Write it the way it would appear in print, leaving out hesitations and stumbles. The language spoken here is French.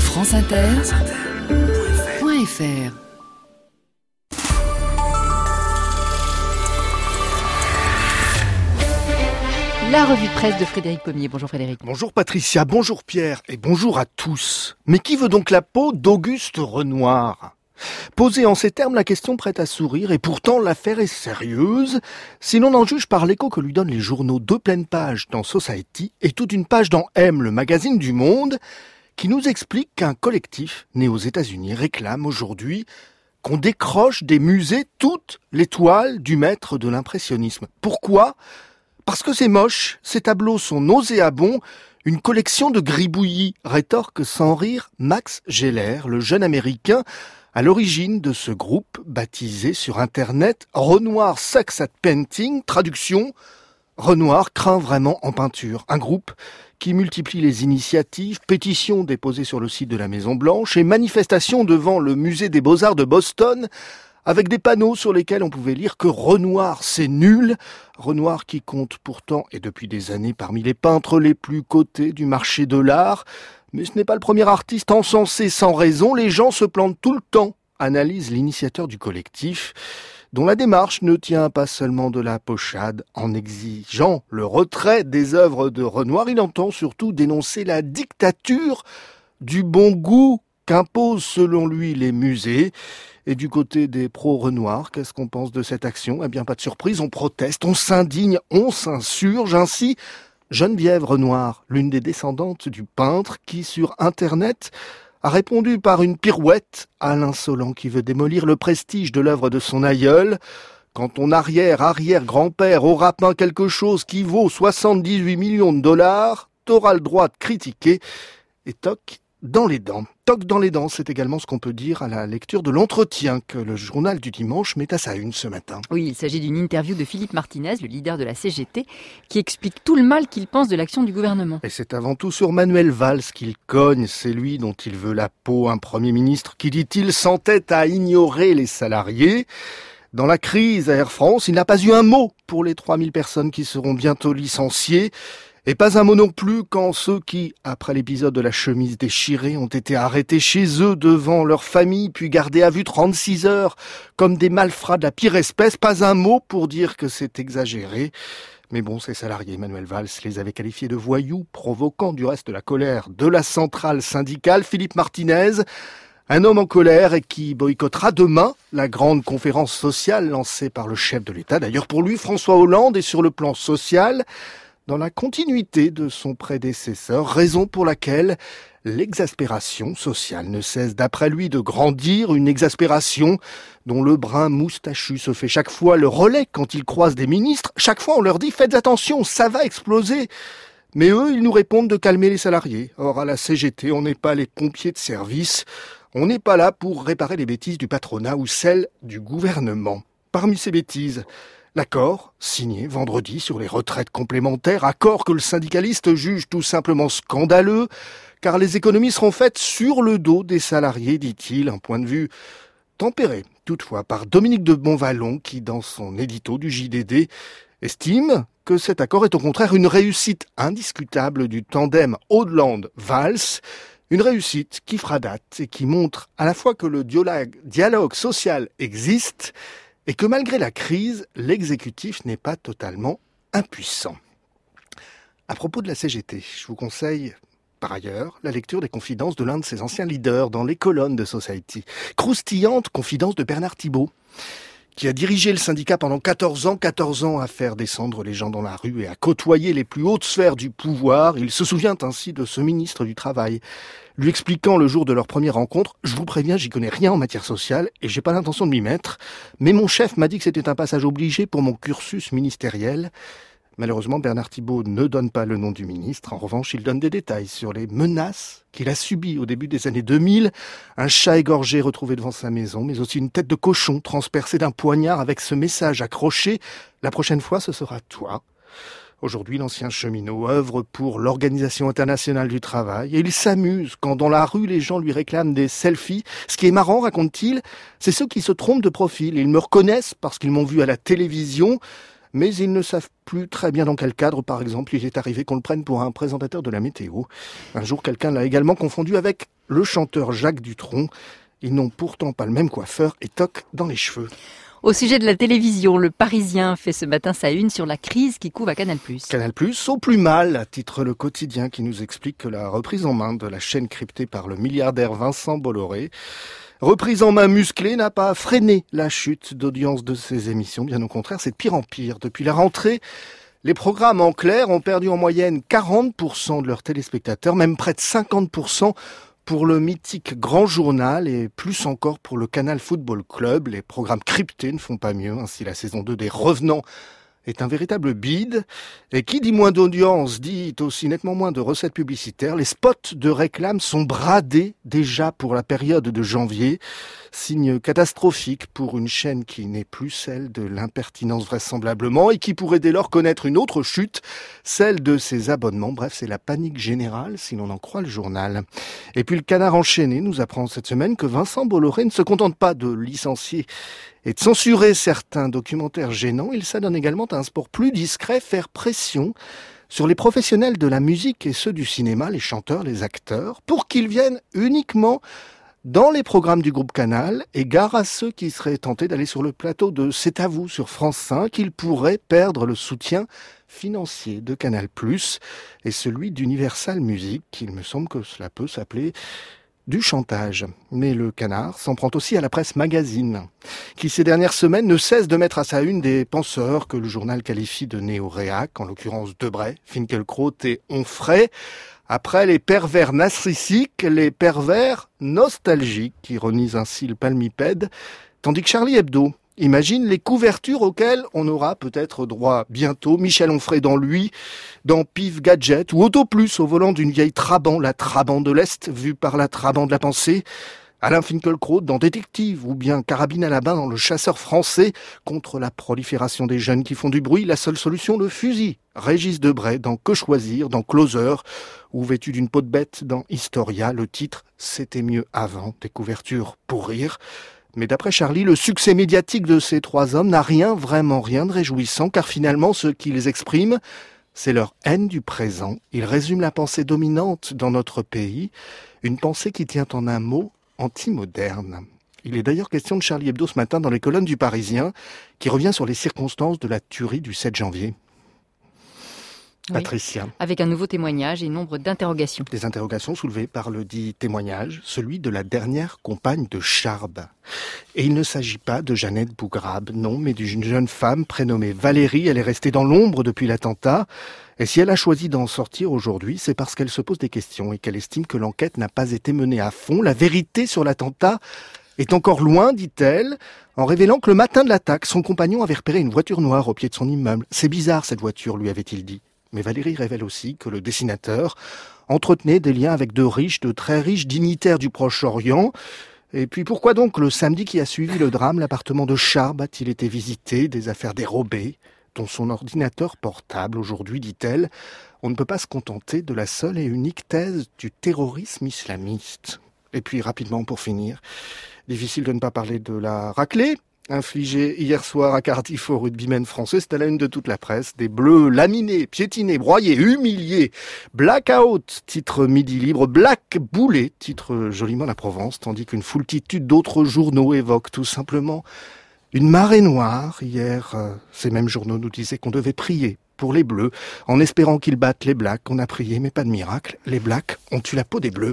franceinter.fr. La revue de presse de Frédéric Pommier. Bonjour Frédéric. Bonjour Patricia, bonjour Pierre et bonjour à tous. Mais qui veut donc la peau d'Auguste Renoir ? Posée en ces termes, la question prête à sourire, et pourtant l'affaire est sérieuse, si l'on en juge par l'écho que lui donnent les journaux, 2 pleines pages dans Society et toute une page dans M, le magazine du Monde, qui nous explique qu'un collectif né aux États-Unis réclame aujourd'hui qu'on décroche des musées toutes les toiles du maître de l'impressionnisme. Pourquoi ? Parce que c'est moche, ces tableaux sont nauséabonds, une collection de gribouillis, rétorque sans rire Max Geller, le jeune américain à l'origine de ce groupe baptisé sur Internet Renoir Sucks at Painting, traduction Renoir craint vraiment en peinture. Un groupe qui multiplie les initiatives, pétitions déposées sur le site de la Maison Blanche et manifestations devant le musée des Beaux-Arts de Boston, avec des panneaux sur lesquels on pouvait lire que Renoir c'est nul, Renoir qui compte pourtant, et depuis des années, parmi les peintres les plus cotés du marché de l'art. Mais ce n'est pas le premier artiste encensé sans raison, les gens se plantent tout le temps, analyse l'initiateur du collectif, dont la démarche ne tient pas seulement de la pochade. En exigeant le retrait des œuvres de Renoir, il entend surtout dénoncer la dictature du bon goût qu'imposent selon lui les musées. Et du côté des pro-Renoir, qu'est-ce qu'on pense de cette action ? Eh bien, pas de surprise, on proteste, on s'indigne, on s'insurge. Ainsi, Geneviève Renoir, l'une des descendantes du peintre, qui sur Internet a répondu par une pirouette à l'insolent qui veut démolir le prestige de l'œuvre de son aïeul. Quand ton arrière-arrière-grand-père aura peint quelque chose qui vaut 78 millions de dollars, t'auras le droit de critiquer. Et toc dans les dents. Toc dans les dents, c'est également ce qu'on peut dire à la lecture de l'entretien que le journal du dimanche met à sa une ce matin. Oui, il s'agit d'une interview de Philippe Martinez, le leader de la CGT, qui explique tout le mal qu'il pense de l'action du gouvernement. Et c'est avant tout sur Manuel Valls qu'il cogne, c'est lui dont il veut la peau, un Premier ministre qui, dit-il, s'entête à ignorer les salariés. Dans la crise à Air France, il n'a pas eu un mot pour les 3000 personnes qui seront bientôt licenciées. Et pas un mot non plus quand ceux qui, après l'épisode de la chemise déchirée, ont été arrêtés chez eux devant leur famille, puis gardés à vue 36 heures comme des malfrats de la pire espèce. Pas un mot pour dire que c'est exagéré. Mais bon, ces salariés, Manuel Valls les avait qualifiés de voyous, provoquant du reste la colère de la centrale syndicale. Philippe Martinez, un homme en colère et qui boycottera demain la grande conférence sociale lancée par le chef de l'État. D'ailleurs, pour lui, François Hollande est sur le plan social dans la continuité de son prédécesseur, raison pour laquelle l'exaspération sociale ne cesse d'après lui de grandir, une exaspération dont le brin moustachu se fait chaque fois le relais quand il croise des ministres. Chaque fois on leur dit « faites attention, ça va exploser ». Mais eux, ils nous répondent de calmer les salariés. Or, à la CGT, on n'est pas les pompiers de service, on n'est pas là pour réparer les bêtises du patronat ou celles du gouvernement. Parmi ces bêtises, l'accord signé vendredi sur les retraites complémentaires, accord que le syndicaliste juge tout simplement scandaleux, car les économies seront faites sur le dos des salariés, dit-il, un point de vue tempéré toutefois par Dominique de Bonvallon qui, dans son édito du JDD, estime que cet accord est au contraire une réussite indiscutable du tandem Hollande-Valls, une réussite qui fera date et qui montre à la fois que le dialogue social existe et que malgré la crise, l'exécutif n'est pas totalement impuissant. À propos de la CGT, je vous conseille par ailleurs la lecture des confidences de l'un de ses anciens leaders dans les colonnes de Society. Croustillante confidence de Bernard Thibault, qui a dirigé le syndicat pendant 14 ans à faire descendre les gens dans la rue et à côtoyer les plus hautes sphères du pouvoir. Il se souvient ainsi de ce ministre du Travail, lui expliquant le jour de leur première rencontre « Je vous préviens, j'y connais rien en matière sociale et j'ai pas l'intention de m'y mettre, mais mon chef m'a dit que c'était un passage obligé pour mon cursus ministériel ». Malheureusement, Bernard Thibault ne donne pas le nom du ministre. En revanche, il donne des détails sur les menaces qu'il a subies au début des années 2000. Un chat égorgé retrouvé devant sa maison, mais aussi une tête de cochon transpercée d'un poignard avec ce message accroché « La prochaine fois, ce sera toi ». Aujourd'hui, l'ancien cheminot œuvre pour l'Organisation internationale du travail et il s'amuse quand dans la rue, les gens lui réclament des selfies. Ce qui est marrant, raconte-t-il, c'est ceux qui se trompent de profil. Ils me reconnaissent parce qu'ils m'ont vu à la télévision. mais ils ne savent plus très bien dans quel cadre, par exemple, il est arrivé qu'on le prenne pour un présentateur de la météo. Un jour, quelqu'un l'a également confondu avec le chanteur Jacques Dutronc. Ils n'ont pourtant pas le même coiffeur et toc dans les cheveux. Au sujet de la télévision, le Parisien fait ce matin sa une sur la crise qui couve à Canal+. Canal+, au plus mal, titre le quotidien qui nous explique que la reprise en main de la chaîne cryptée par le milliardaire Vincent Bolloré, reprise en main musclée, n'a pas freiné la chute d'audience de ses émissions. Bien au contraire, c'est de pire en pire. Depuis la rentrée, les programmes en clair ont perdu en moyenne 40% de leurs téléspectateurs, même près de 50% pour le mythique Grand Journal et plus encore pour le Canal Football Club. Les programmes cryptés ne font pas mieux. Ainsi, la saison 2 des Revenants est un véritable bide. Et qui dit moins d'audience dit aussi nettement moins de recettes publicitaires. Les spots de réclame sont bradés déjà pour la période de janvier. Signe catastrophique pour une chaîne qui n'est plus celle de l'impertinence vraisemblablement et qui pourrait dès lors connaître une autre chute, celle de ses abonnements. Bref, c'est la panique générale si l'on en croit le journal. Et puis le Canard enchaîné nous apprend cette semaine que Vincent Bolloré ne se contente pas de licencier et de censurer certains documentaires gênants. Il s'adonne également à un sport plus discret, faire pression sur les professionnels de la musique et ceux du cinéma, les chanteurs, les acteurs, pour qu'ils viennent uniquement dans les programmes du groupe Canal, et gare à ceux qui seraient tentés d'aller sur le plateau de C'est à vous sur France 5, ils pourraient perdre le soutien financier de Canal+, et celui d'Universal Music. Il me semble que cela peut s'appeler du chantage. Mais le Canard s'en prend aussi à la presse magazine, qui ces dernières semaines ne cesse de mettre à sa une des penseurs que le journal qualifie de néo-réac, en l'occurrence Debray, Finkielkraut et Onfray. Après les pervers narcissiques, les pervers nostalgiques, ironise ainsi le palmipède, tandis que Charlie Hebdo imagine les couvertures auxquelles on aura peut-être droit bientôt. Michel Onfray dans Lui, dans Pif Gadget, ou Auto Plus au volant d'une vieille Trabant, la Trabant de l'Est, vue par la Trabant de la Pensée. Alain Finkielkraut dans Détective, ou bien Carabine à la main dans Le Chasseur français. Contre la prolifération des jeunes qui font du bruit, la seule solution, le fusil. Régis Debray dans Que choisir, dans Closer, ou vêtu d'une peau de bête dans Historia, le titre « C'était mieux avant », des couvertures pour rire. Mais d'après Charlie, le succès médiatique de ces trois hommes n'a vraiment rien de réjouissant, car finalement, ce qu'ils expriment, c'est leur haine du présent. Ils résument la pensée dominante dans notre pays, une pensée qui tient en un mot, anti-moderne. Il est d'ailleurs question de Charlie Hebdo ce matin dans les colonnes du Parisien, qui revient sur les circonstances de la tuerie du 7 janvier. Oui, Patricia. avec un nouveau témoignage et nombre d'interrogations. Des interrogations soulevées par le dit témoignage, celui de la dernière compagne de Charb. Et il ne s'agit pas de Jeannette Bougrabe, non, mais d'une jeune femme prénommée Valérie. Elle est restée dans l'ombre depuis l'attentat. Et si elle a choisi d'en sortir aujourd'hui, c'est parce qu'elle se pose des questions et qu'elle estime que l'enquête n'a pas été menée à fond. La vérité sur l'attentat est encore loin, dit-elle, en révélant que le matin de l'attaque, son compagnon avait repéré une voiture noire au pied de son immeuble. C'est bizarre cette voiture, lui avait-il dit. Mais Valérie révèle aussi que le dessinateur entretenait des liens avec de très riches dignitaires du Proche-Orient. Et puis pourquoi donc le samedi qui a suivi le drame, l'appartement de Charb a-t-il été visité, des affaires dérobées, dont son ordinateur portable aujourd'hui, dit-elle, on ne peut pas se contenter de la seule et unique thèse du terrorisme islamiste. Et puis rapidement pour finir, difficile de ne pas parler de la raclée infligée hier soir à Cardiff au rugbymen français. C'est à la une de toute la presse. Des bleus laminés, piétinés, broyés, humiliés. Blackout, titre Midi Libre. Black Boulet, titre joliment La Provence, tandis qu'une foultitude d'autres journaux évoquent tout simplement une marée noire. Hier, ces mêmes journaux nous disaient qu'on devait prier pour les bleus, en espérant qu'ils battent les blacks. On a prié, mais pas de miracle. Les blacks ont eu la peau des bleus.